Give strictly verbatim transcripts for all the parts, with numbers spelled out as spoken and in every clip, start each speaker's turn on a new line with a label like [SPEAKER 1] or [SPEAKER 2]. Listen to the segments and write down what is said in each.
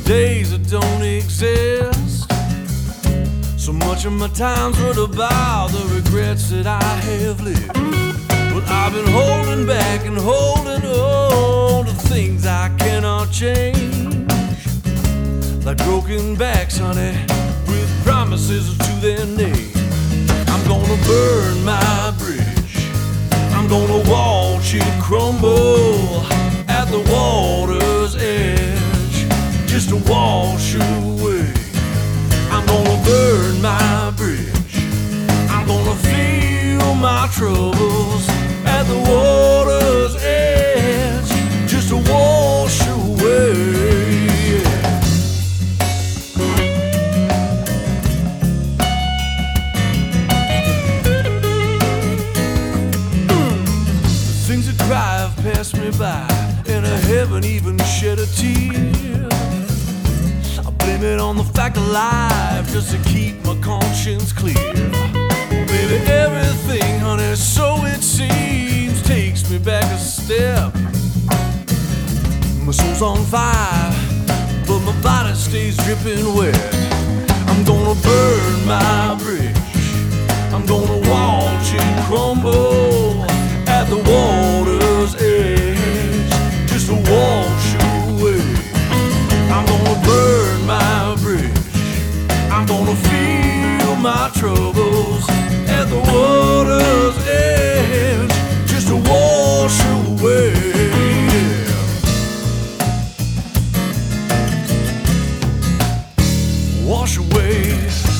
[SPEAKER 1] days that don't exist. So much of my time's worth about the regrets that I have lived. But I've been holding back and holding on to things I cannot change, like broken backs, honey, with promises to their name. I'm gonna burn my bridge, I'm gonna watch it crumble at the water's edge, just to wash away. I'm gonna burn my bridge, I'm gonna feel my troubles at the water's edge, just to wash away. Things that cry have passed me by, and I haven't even shed a tear. I blame it on the fact of life, just to keep my conscience clear. Baby, everything, honey, so it seems, takes me back a step. My soul's on fire, but my body stays dripping wet. I'm gonna burn my bridge, I'm gonna watch it crumble at the water's edge, just to wash away. I'm gonna burn my bridge, I'm gonna feel my troubles at the water's edge, just to wash away. Yeah. Wash away.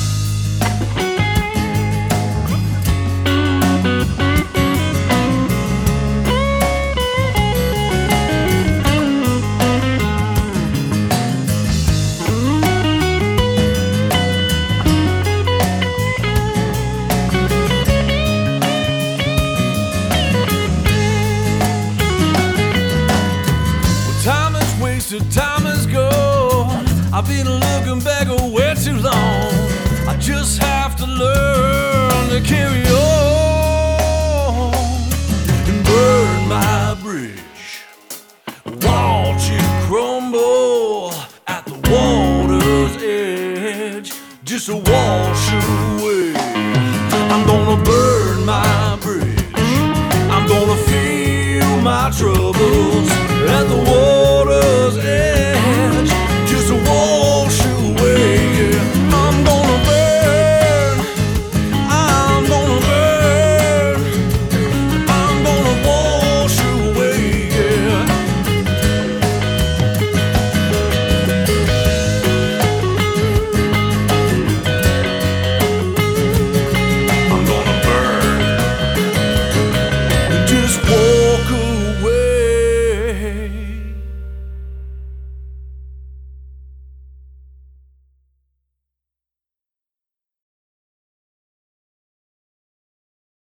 [SPEAKER 1] Time is gone, I've been looking back way too long. I just have to learn to carry on and burn my bridge, watch it crumble at the water's edge, just to wash away. I'm gonna burn my bridge, I'm gonna feel my troubles at the water's edge.